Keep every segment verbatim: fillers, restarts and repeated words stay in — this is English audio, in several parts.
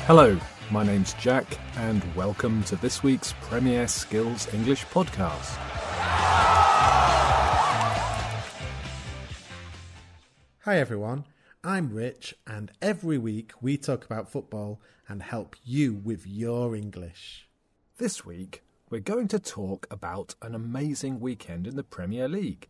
Hello, my name's Jack, and welcome to this week's Premier Skills English podcast. Hi everyone, I'm Rich, and every week we talk about football and help you with your English. This week, we're going to talk about an amazing weekend in the Premier League,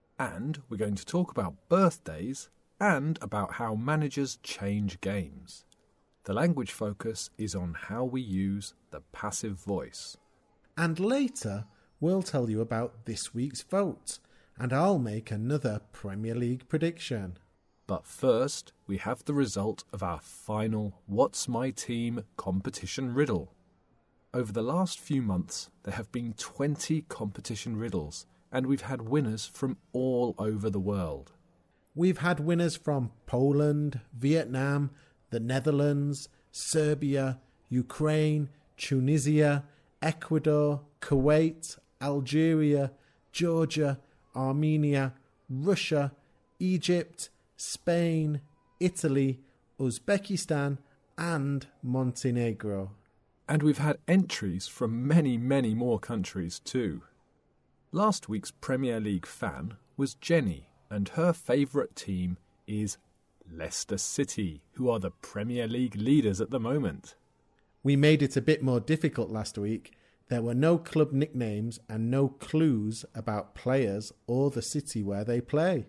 and we're going to talk about birthdays and about how managers change games. The language focus is on how we use the passive voice. And later, we'll tell you about this week's vote, and I'll make another Premier League prediction. But first, we have the result of our final What's My Team competition riddle. Over the last few months, there have been twenty competition riddles, and we've had winners from all over the world. We've had winners from Poland, Vietnam, the Netherlands, Serbia, Ukraine, Tunisia, Ecuador, Kuwait, Algeria, Georgia, Armenia, Russia, Egypt, Spain, Italy, Uzbekistan, and Montenegro. And we've had entries from many, many more countries too. Last week's Premier League fan was Jenny, and her favourite team is Leicester City, who are the Premier League leaders at the moment. We made it a bit more difficult last week. There were no club nicknames and no clues about players or the city where they play.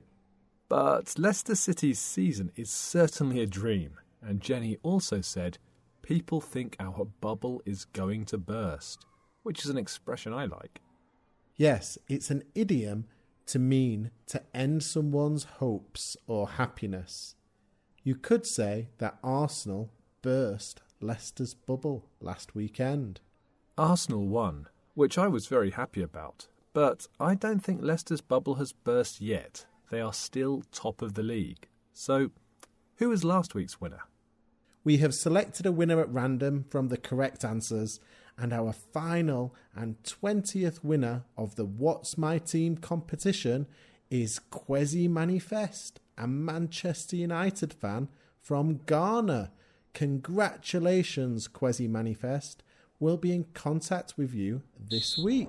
But Leicester City's season is certainly a dream, and Jenny also said, people think our bubble is going to burst, which is an expression I like. Yes, it's an idiom to mean to end someone's hopes or happiness. You could say that Arsenal burst Leicester's bubble last weekend. Arsenal won, which I was very happy about, but I don't think Leicester's bubble has burst yet. They are still top of the league. So, who was last week's winner? We have selected a winner at random from the correct answers, and our final and twentieth winner of the What's My Team competition is Kwesi Manifest, a Manchester United fan from Ghana. Congratulations, Kwesi Manifest. We'll be in contact with you this week.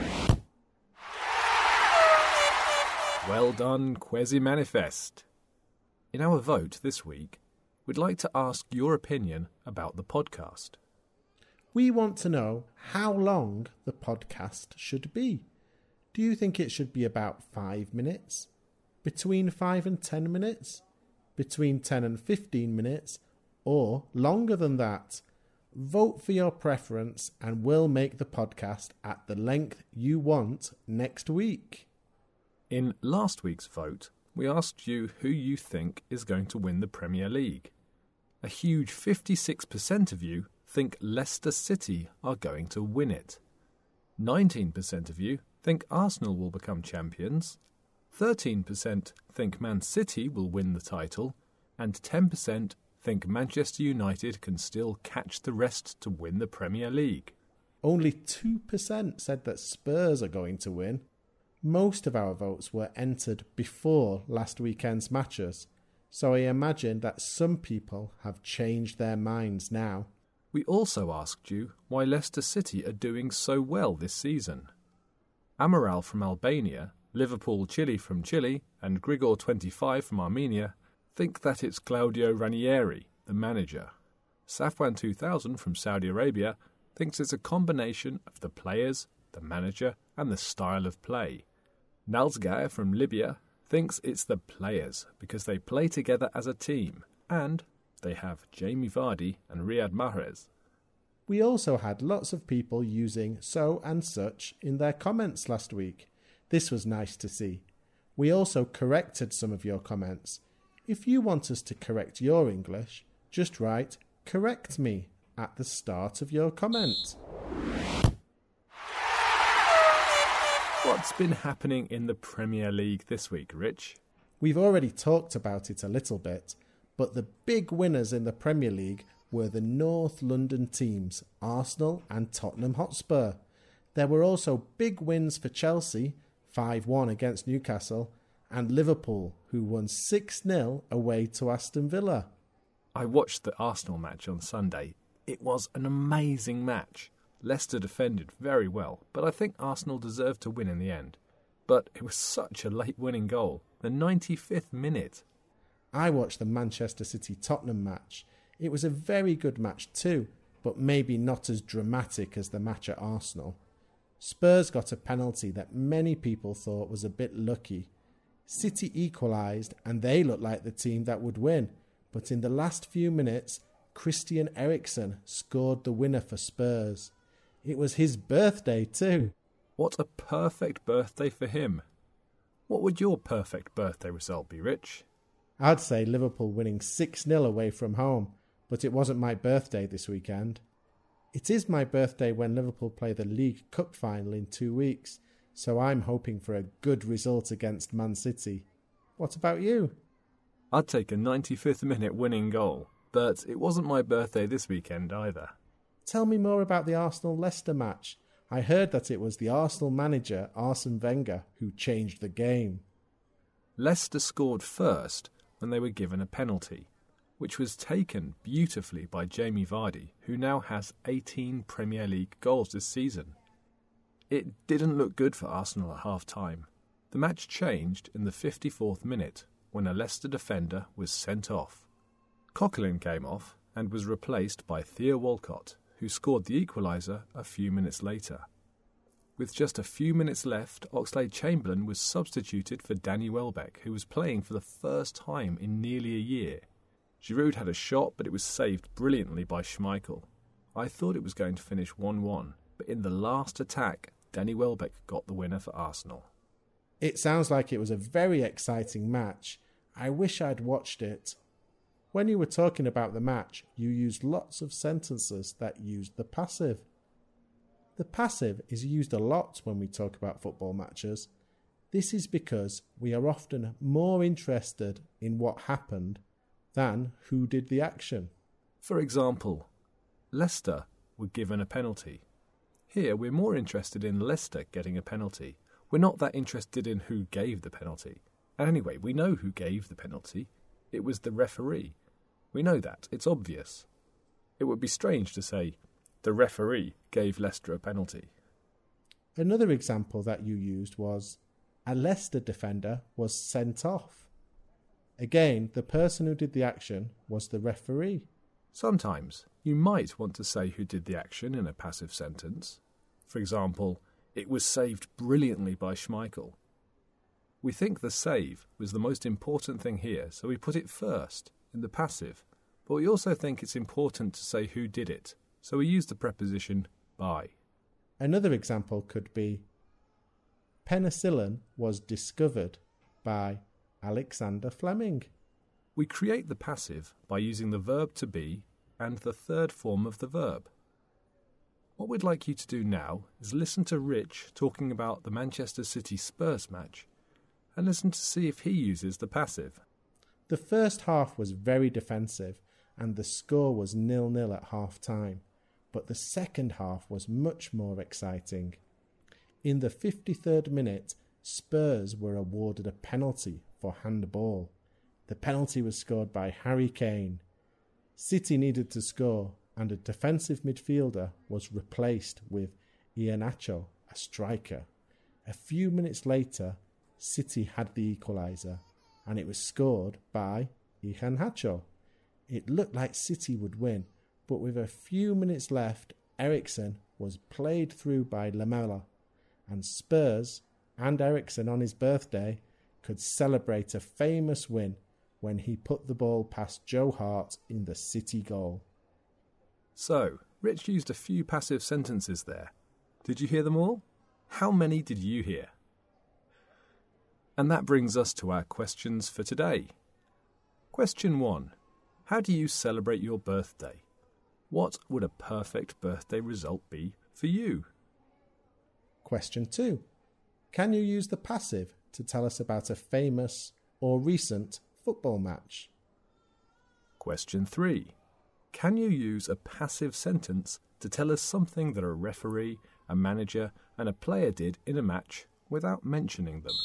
Well done, Kwesi Manifest. In our vote this week, we'd like to ask your opinion about the podcast. We want to know how long the podcast should be. Do you think it should be about five minutes? Between five and ten minutes? Between ten and fifteen minutes? Or longer than that? Vote for your preference and we'll make the podcast at the length you want next week. In last week's vote, we asked you who you think is going to win the Premier League. A huge fifty-six percent of you think Leicester City are going to win it. nineteen percent of you think Arsenal will become champions. thirteen percent think Man City will win the title. And ten percent think Manchester United can still catch the rest to win the Premier League. Only two percent said that Spurs are going to win. Most of our votes were entered before last weekend's matches, so I imagine that some people have changed their minds now. We also asked you why Leicester City are doing so well this season. Amaral from Albania, Liverpool Chile from Chile, and Grigor twenty-five from Armenia think that it's Claudio Ranieri, the manager. Safwan two thousand from Saudi Arabia thinks it's a combination of the players, the manager, and the style of play. Nalzgair from Libya thinks it's the players because they play together as a team, and they have Jamie Vardy and Riyad Mahrez. We also had lots of people using so and such in their comments last week. This was nice to see. We also corrected some of your comments. If you want us to correct your English, just write "correct me" at the start of your comment. What's been happening in the Premier League this week, Rich? We've already talked about it a little bit, but the big winners in the Premier League were the North London teams, Arsenal and Tottenham Hotspur. There were also big wins for Chelsea, five one against Newcastle, and Liverpool, who won six nil away to Aston Villa. I watched the Arsenal match on Sunday. It was an amazing match. Leicester defended very well, but I think Arsenal deserved to win in the end. But it was such a late winning goal, the ninety-fifth minute. I watched the Manchester City-Tottenham match. It was a very good match too, but maybe not as dramatic as the match at Arsenal. Spurs got a penalty that many people thought was a bit lucky. City equalised and they looked like the team that would win, but in the last few minutes, Christian Eriksen scored the winner for Spurs. It was his birthday too. What a perfect birthday for him. What would your perfect birthday result be, Rich? I'd say Liverpool winning six nil away from home, but it wasn't my birthday this weekend. It is my birthday when Liverpool play the League Cup final in two weeks, so I'm hoping for a good result against Man City. What about you? I'd take a ninety-fifth minute winning goal, but it wasn't my birthday this weekend either. Tell me more about the Arsenal-Leicester match. I heard that it was the Arsenal manager, Arsene Wenger, who changed the game. Leicester scored first when they were given a penalty, which was taken beautifully by Jamie Vardy, who now has eighteen Premier League goals this season. It didn't look good for Arsenal at half-time. The match changed in the fifty-fourth minute when a Leicester defender was sent off. Coquelin came off and was replaced by Theo Walcott, who scored the equaliser a few minutes later. With just a few minutes left, Oxlade-Chamberlain was substituted for Danny Welbeck, who was playing for the first time in nearly a year. Giroud had a shot, but it was saved brilliantly by Schmeichel. I thought it was going to finish one one, but in the last attack, Danny Welbeck got the winner for Arsenal. It sounds like it was a very exciting match. I wish I'd watched it. When you were talking about the match, you used lots of sentences that used the passive. The passive is used a lot when we talk about football matches. This is because we are often more interested in what happened than who did the action. For example, Leicester were given a penalty. Here we're more interested in Leicester getting a penalty. We're not that interested in who gave the penalty. And anyway, we know who gave the penalty. It was the referee. We know that. It's obvious. It would be strange to say, the referee gave Leicester a penalty. Another example that you used was, a Leicester defender was sent off. Again, the person who did the action was the referee. Sometimes you might want to say who did the action in a passive sentence. For example, it was saved brilliantly by Schmeichel. We think the save was the most important thing here, so we put it first, in the passive. But we also think it's important to say who did it, so we use the preposition by. Another example could be, penicillin was discovered by Alexander Fleming. We create the passive by using the verb to be and the third form of the verb. What we'd like you to do now is listen to Rich talking about the Manchester City Spurs match and listen to see if he uses the passive. The first half was very defensive and the score was nil nil at half-time, but the second half was much more exciting. In the fifty-third minute, Spurs were awarded a penalty for handball. The penalty was scored by Harry Kane. City needed to score and a defensive midfielder was replaced with Iheanacho, a striker. A few minutes later, City had the equaliser and it was scored by Iheanacho. It looked like City would win, but with a few minutes left, Eriksen was played through by Lamela, and Spurs and Eriksen on his birthday could celebrate a famous win when he put the ball past Joe Hart in the City goal. So, Rich used a few passive sentences there. Did you hear them all? How many did you hear? And that brings us to our questions for today. Question one. How do you celebrate your birthday? What would a perfect birthday result be for you? Question two. Can you use the passive to tell us about a famous or recent football match? Question three. Can you use a passive sentence to tell us something that a referee, a manager, and a player did in a match without mentioning them?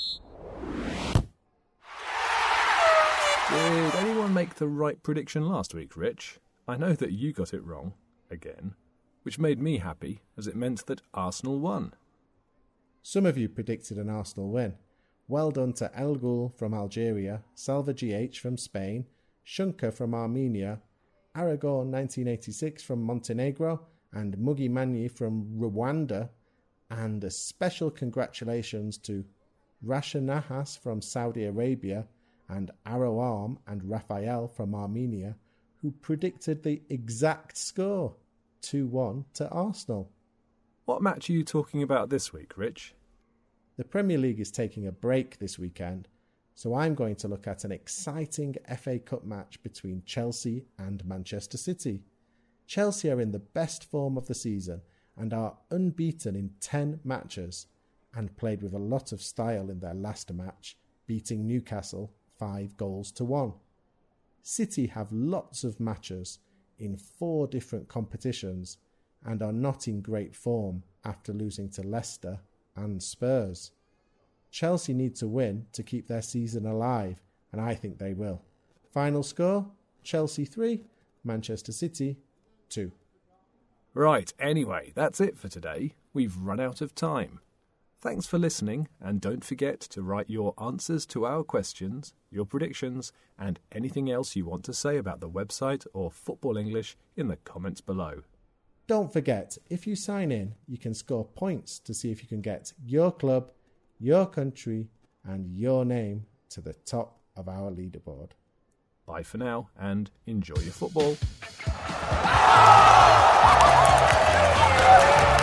Did anyone make the right prediction last week, Rich? I know that you got it wrong. again, which made me happy as it meant that Arsenal won. Some of you predicted an Arsenal win. Well done to El Ghul from Algeria, Salva G H from Spain, Shunka from Armenia, Aragorn nineteen eighty-six from Montenegro, and Mugi Manyi from Rwanda, and a special congratulations to Rasha Nahas from Saudi Arabia and Arrow Arm and Raphael from Armenia, who predicted the exact score, two one to Arsenal. What match are you talking about this week, Rich? The Premier League is taking a break this weekend, so I'm going to look at an exciting F A Cup match between Chelsea and Manchester City. Chelsea are in the best form of the season and are unbeaten in ten matches, and played with a lot of style in their last match, beating Newcastle five goals to one. City have lots of matches in four different competitions and are not in great form after losing to Leicester and Spurs. Chelsea need to win to keep their season alive, and I think they will. Final score, Chelsea three, Manchester City two. Right, anyway, that's it for today. We've run out of time. Thanks for listening, and don't forget to write your answers to our questions, your predictions, and anything else you want to say about the website or Football English in the comments below. Don't forget, if you sign in, you can score points to see if you can get your club, your country, and your name to the top of our leaderboard. Bye for now, and enjoy your football.